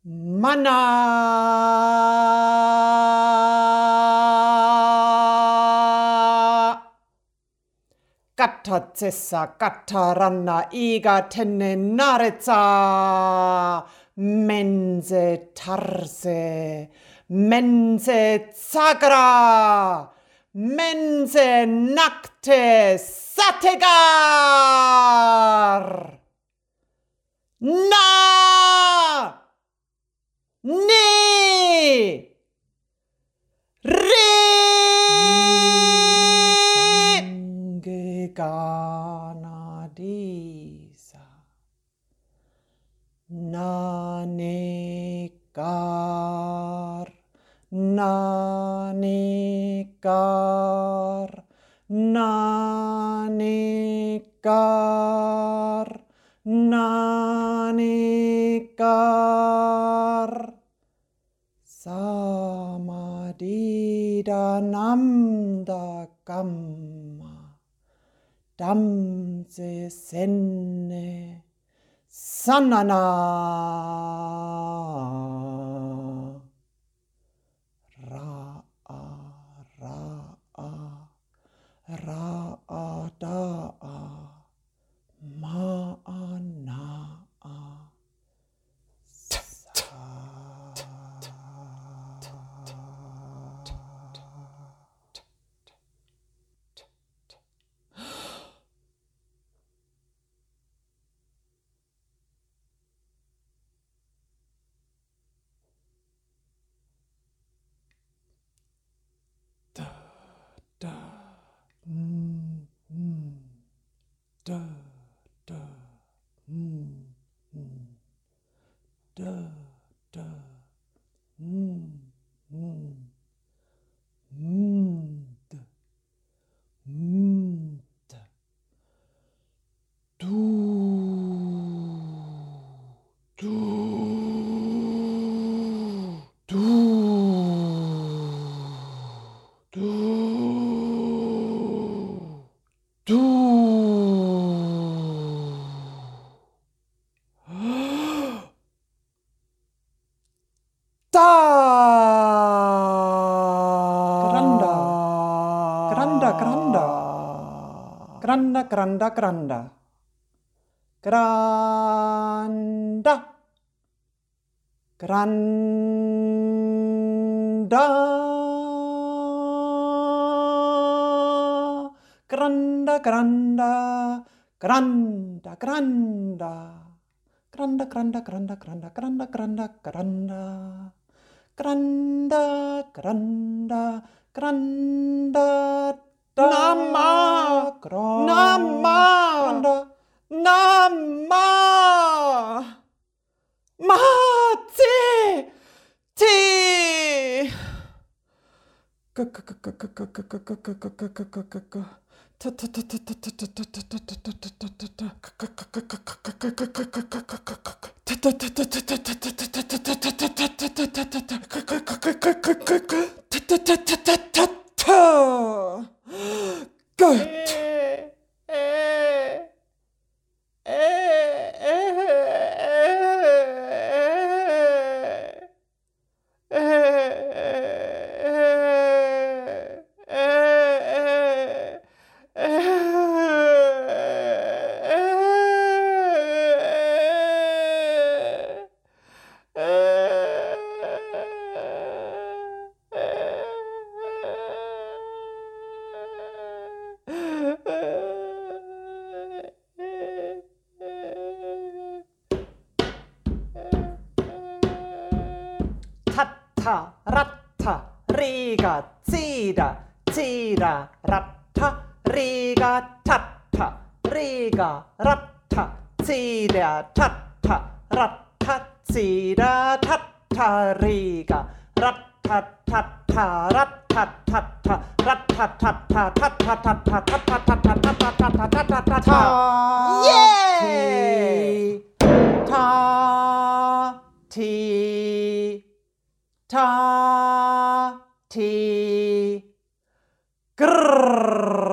Mana Katatessa kataranna iga tenne naretsa menze tarse menze sagra menze nakte sategar na ni Ganadisa Nanikar Nanikar Nanikar Nanikar Samadida Namda Kamma Damse senne sanana ra'a ra'a da'a ma'ana'a da da da da da Granda Nama Mati Ti Tatta, ratta, riga, tsida, tsida, ratta, riga, tatta, riga, ratta, tsida, tatta, ratta, tsida, tatta, riga, ratta, tatta, ratta, tatta, ratta, tatta, tatta, tatta, tatta, tatta, tatta, tatta, yay! Ta, ti. Ta, ti, grrr.